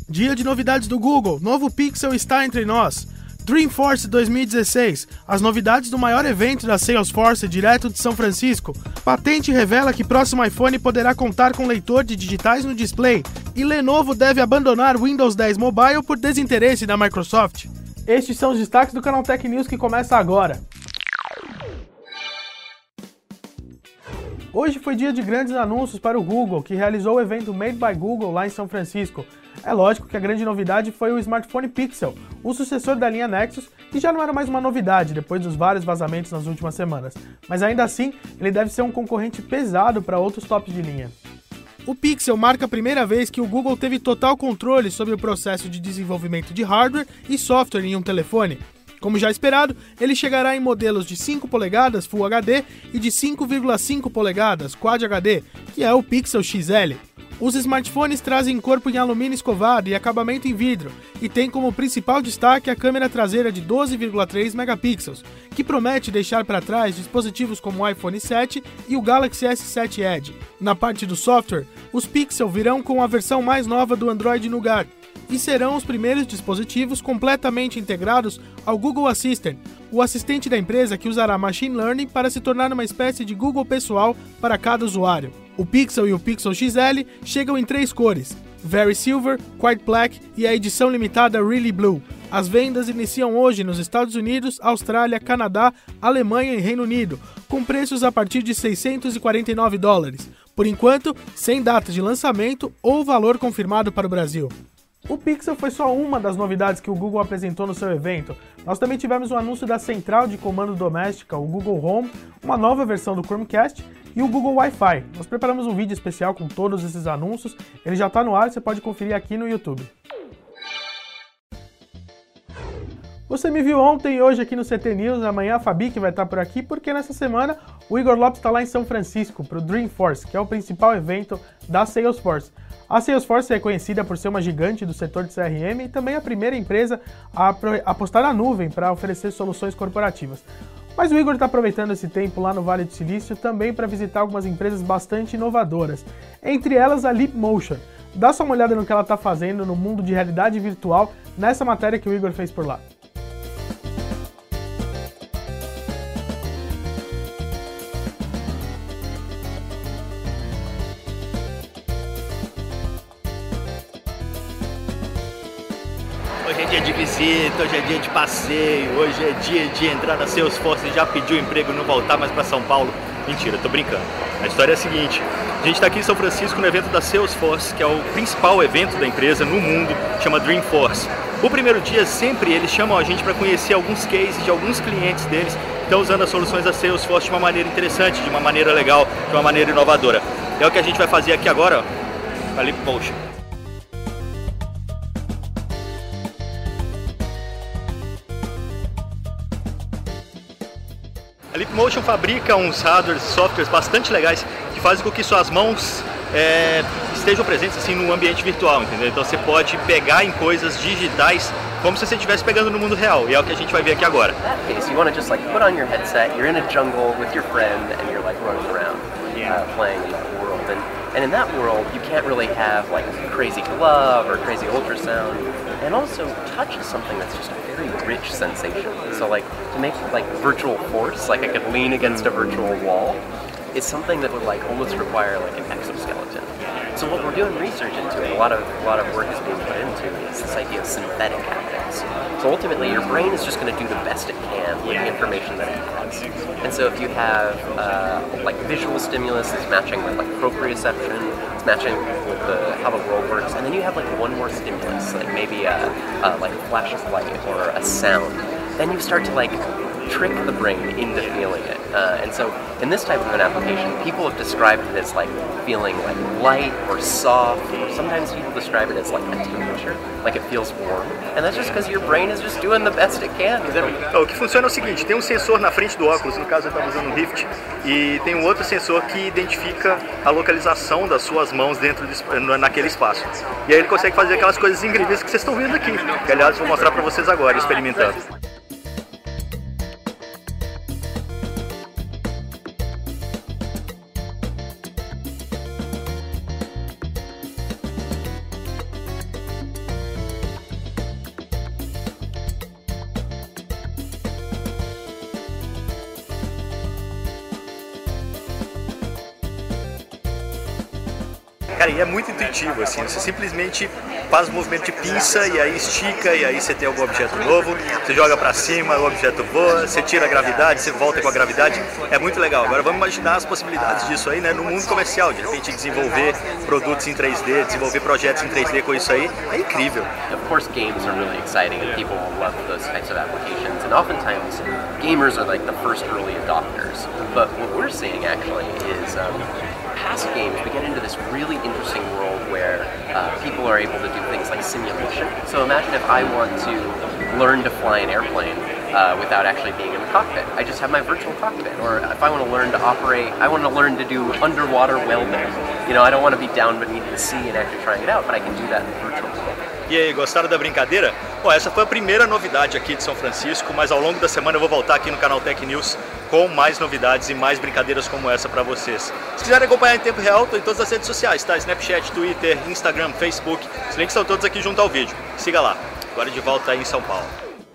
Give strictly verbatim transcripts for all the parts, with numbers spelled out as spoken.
Dia de novidades do Google, novo Pixel está entre nós. Dreamforce dois mil e dezesseis, as novidades do maior evento da Salesforce direto de São Francisco. Patente revela que próximo iPhone poderá contar com leitor de digitais no display. E Lenovo deve abandonar Windows dez Mobile por desinteresse da Microsoft. Estes são os destaques do Canal Tech News que começa agora. Hoje foi dia de grandes anúncios para o Google, que realizou o evento Made by Google lá em São Francisco. É lógico que a grande novidade foi o smartphone Pixel, o sucessor da linha Nexus, que já não era mais uma novidade depois dos vários vazamentos nas últimas semanas. Mas ainda assim, ele deve ser um concorrente pesado para outros tops de linha. O Pixel marca a primeira vez que o Google teve total controle sobre o processo de desenvolvimento de hardware e software em um telefone. Como já esperado, ele chegará em modelos de cinco polegadas Full H D e de cinco vírgula cinco polegadas Quad H D, que é o Pixel X L. Os smartphones trazem corpo em alumínio escovado e acabamento em vidro, e tem como principal destaque a câmera traseira de doze vírgula três megapixels, que promete deixar para trás dispositivos como o iPhone sete e o Galaxy S sete Edge. Na parte do software, os Pixel virão com a versão mais nova do Android Nougat, e serão os primeiros dispositivos completamente integrados ao Google Assistant, o assistente da empresa que usará Machine Learning para se tornar uma espécie de Google pessoal para cada usuário. O Pixel e o Pixel X L chegam em três cores, Very Silver, Quite Black e a edição limitada Really Blue. As vendas iniciam hoje nos Estados Unidos, Austrália, Canadá, Alemanha e Reino Unido, com preços a partir de seiscentos e quarenta e nove dólares, por enquanto sem data de lançamento ou valor confirmado para o Brasil. O Pixel foi só uma das novidades que o Google apresentou no seu evento. Nós também tivemos o anúncio da central de comando doméstica, o Google Home, uma nova versão do Chromecast e o Google Wi-Fi. Nós preparamos um vídeo especial com todos esses anúncios, ele já está no ar, você pode conferir aqui no YouTube. Você me viu ontem e hoje aqui no C T News, amanhã a Fabi que vai estar por aqui, porque nessa semana o Igor Lopes está lá em São Francisco para o Dreamforce, que é o principal evento da Salesforce. A Salesforce é conhecida por ser uma gigante do setor de C R M e também a primeira empresa a apostar na nuvem para oferecer soluções corporativas. Mas o Igor está aproveitando esse tempo lá no Vale do Silício também para visitar algumas empresas bastante inovadoras, entre elas a Leapmotion. Dá só uma olhada no que ela está fazendo no mundo de realidade virtual nessa matéria que o Igor fez por lá. Hoje é dia de visita, hoje é dia de passeio, hoje é dia de entrar na Salesforce e já pediu emprego e não voltar mais para São Paulo. Mentira, tô brincando. A história é a seguinte, a gente está aqui em São Francisco no evento da Salesforce, que é o principal evento da empresa no mundo, chama Dreamforce. O primeiro dia sempre eles chamam a gente para conhecer alguns cases de alguns clientes deles que estão usando as soluções da Salesforce de uma maneira interessante, de uma maneira legal, de uma maneira inovadora. É o que a gente vai fazer aqui agora, ó, a Leapmotion. A Leapmotion fabrica uns hardwares e softwares bastante legais que fazem com que suas mãos é, estejam presentes assim, no ambiente virtual, entendeu? Então você pode pegar em coisas digitais como se você estivesse pegando no mundo real, e é o que a gente vai ver aqui agora. In that case, you want to just like put on your headset, you're in a jungle with your friend and you're like running around, uh, playing in that world. And, and in that world, you can't really have like crazy glove or crazy ultrasound. And also, touch is something that's just a very rich sensation. So like, to make like virtual force, like I could lean against a virtual wall, is something that would like almost require like an exoskeleton. So what we're doing research into, and a lot of a lot of work is being put into, is this idea of synthetic haptics. So ultimately, your brain is just going to do the best it can with the information that it has. And so if you have uh, like visual stimulus that's matching with like proprioception, it's matching with the, how the world works, and then you have like one more stimulus, like maybe a, a like a flash of light or a sound, then you start to like trick the brain into feeling it. Uh, and so in this type of an application, people have described it as like feeling like light or soft, or sometimes people describe it as like a temperature, like it feels warm. And that's just because your brain is just doing the best it can. Então, o que funciona é o seguinte, tem um sensor na frente do óculos, no caso eu estava usando um Rift, e tem um outro sensor que identifica a localização das suas mãos dentro de, naquele espaço. E aí ele consegue fazer aquelas coisas incríveis que vocês estão vendo aqui, que aliás eu vou mostrar para vocês agora, experimentando. Cara, e é muito intuitivo, assim, você simplesmente faz o movimento de pinça e aí estica e aí você tem algum objeto novo, você joga pra cima, o objeto voa, você tira a gravidade, você volta com a gravidade, é muito legal. Agora vamos imaginar as possibilidades disso aí, né, no mundo comercial, de repente desenvolver produtos em três D, desenvolver projetos em três D com isso aí, é incrível. Of course, games are really exciting and people love those types of applications, and oftentimes gamers are like the first early adopters, but what we're seeing actually is um, past games, we get into this really interesting world where uh, people are able to do things like simulation. So imagine if I want to learn to fly an airplane uh, without actually being in the cockpit. I just have my virtual cockpit. Or if I want to learn to operate, I want to learn to do underwater welding. You know, I don't want to be down beneath the sea and actually trying it out, but I can do that in the virtual world. E aí, gostaram da brincadeira? Bom, essa foi a primeira novidade aqui de São Francisco, mas ao longo da semana eu vou voltar aqui no canal Tech News com mais novidades e mais brincadeiras como essa para vocês. Se quiserem acompanhar em tempo real, estou em todas as redes sociais, tá? Snapchat, Twitter, Instagram, Facebook, os links estão todos aqui junto ao vídeo. Siga lá. Agora de volta aí em São Paulo.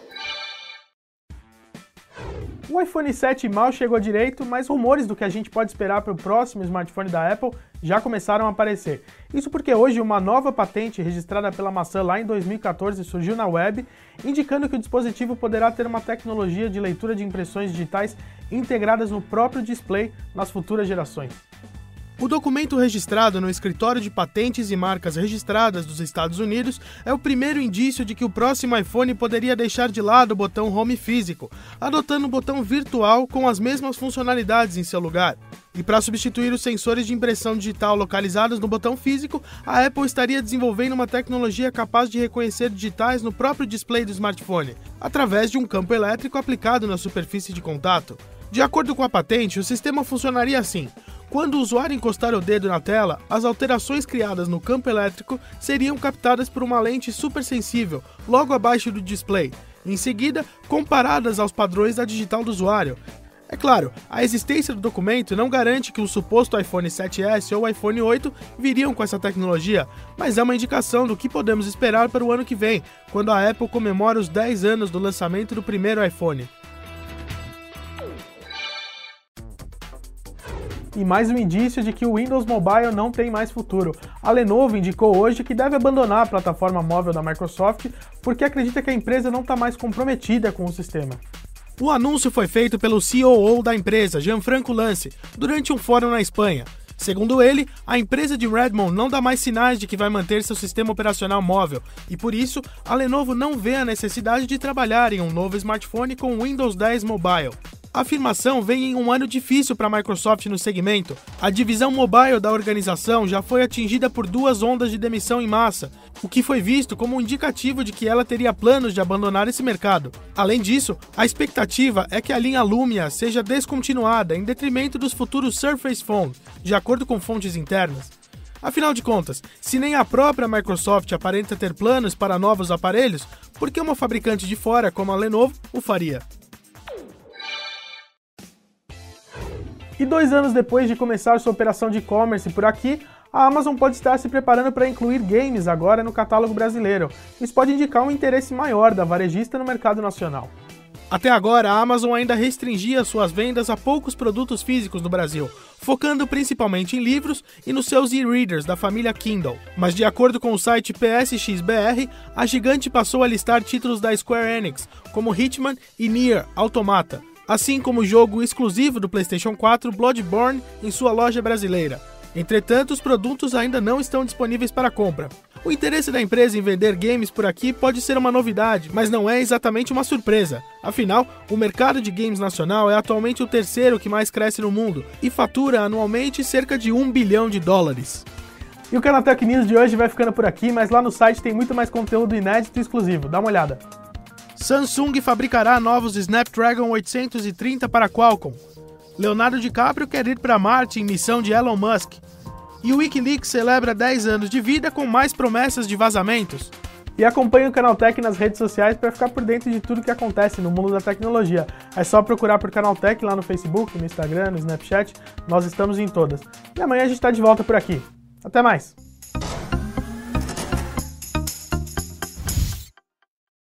O iPhone sete mal chegou direito, mas rumores do que a gente pode esperar para o próximo smartphone da Apple já começaram a aparecer. Isso porque hoje uma nova patente registrada pela maçã lá em dois mil e quatorze surgiu na web, indicando que o dispositivo poderá ter uma tecnologia de leitura de impressões digitais integradas no próprio display nas futuras gerações. O documento registrado no Escritório de Patentes e Marcas Registradas dos Estados Unidos é o primeiro indício de que o próximo iPhone poderia deixar de lado o botão Home físico, adotando um botão virtual com as mesmas funcionalidades em seu lugar. E para substituir os sensores de impressão digital localizados no botão físico, a Apple estaria desenvolvendo uma tecnologia capaz de reconhecer digitais no próprio display do smartphone, através de um campo elétrico aplicado na superfície de contato. De acordo com a patente, o sistema funcionaria assim. Quando o usuário encostar o dedo na tela, as alterações criadas no campo elétrico seriam captadas por uma lente supersensível, logo abaixo do display, em seguida comparadas aos padrões da digital do usuário. É claro, a existência do documento não garante que o suposto iPhone sete S ou iPhone oito viriam com essa tecnologia, mas é uma indicação do que podemos esperar para o ano que vem, quando a Apple comemora os dez anos do lançamento do primeiro iPhone. E mais um indício de que o Windows Mobile não tem mais futuro. A Lenovo indicou hoje que deve abandonar a plataforma móvel da Microsoft porque acredita que a empresa não está mais comprometida com o sistema. O anúncio foi feito pelo C E O da empresa, Gianfranco Lance, durante um fórum na Espanha. Segundo ele, a empresa de Redmond não dá mais sinais de que vai manter seu sistema operacional móvel e, por isso, a Lenovo não vê a necessidade de trabalhar em um novo smartphone com Windows dez Mobile. A afirmação vem em um ano difícil para a Microsoft no segmento. A divisão mobile da organização já foi atingida por duas ondas de demissão em massa, o que foi visto como um indicativo de que ela teria planos de abandonar esse mercado. Além disso, a expectativa é que a linha Lumia seja descontinuada em detrimento dos futuros Surface Phone, de acordo com fontes internas. Afinal de contas, se nem a própria Microsoft aparenta ter planos para novos aparelhos, por que uma fabricante de fora como a Lenovo o faria? E dois anos depois de começar sua operação de e-commerce por aqui, a Amazon pode estar se preparando para incluir games agora no catálogo brasileiro. Isso pode indicar um interesse maior da varejista no mercado nacional. Até agora, a Amazon ainda restringia suas vendas a poucos produtos físicos no Brasil, focando principalmente em livros e nos seus e-readers da família Kindle. Mas de acordo com o site P S X B R, a gigante passou a listar títulos da Square Enix, como Hitman e Nier Automata, assim como o jogo exclusivo do PlayStation quatro Bloodborne em sua loja brasileira. Entretanto, os produtos ainda não estão disponíveis para compra. O interesse da empresa em vender games por aqui pode ser uma novidade, mas não é exatamente uma surpresa. Afinal, o mercado de games nacional é atualmente o terceiro que mais cresce no mundo e fatura anualmente cerca de um bilhão de dólares. E o canal Tech News de hoje vai ficando por aqui, mas lá no site tem muito mais conteúdo inédito e exclusivo. Dá uma olhada. Samsung fabricará novos Snapdragon oitocentos e trinta para Qualcomm. Leonardo DiCaprio quer ir para Marte em missão de Elon Musk. E o Wikileaks celebra dez anos de vida com mais promessas de vazamentos. E acompanhe o Canaltech nas redes sociais para ficar por dentro de tudo que acontece no mundo da tecnologia. É só procurar por Canaltech lá no Facebook, no Instagram, no Snapchat. Nós estamos em todas. E amanhã a gente está de volta por aqui. Até mais!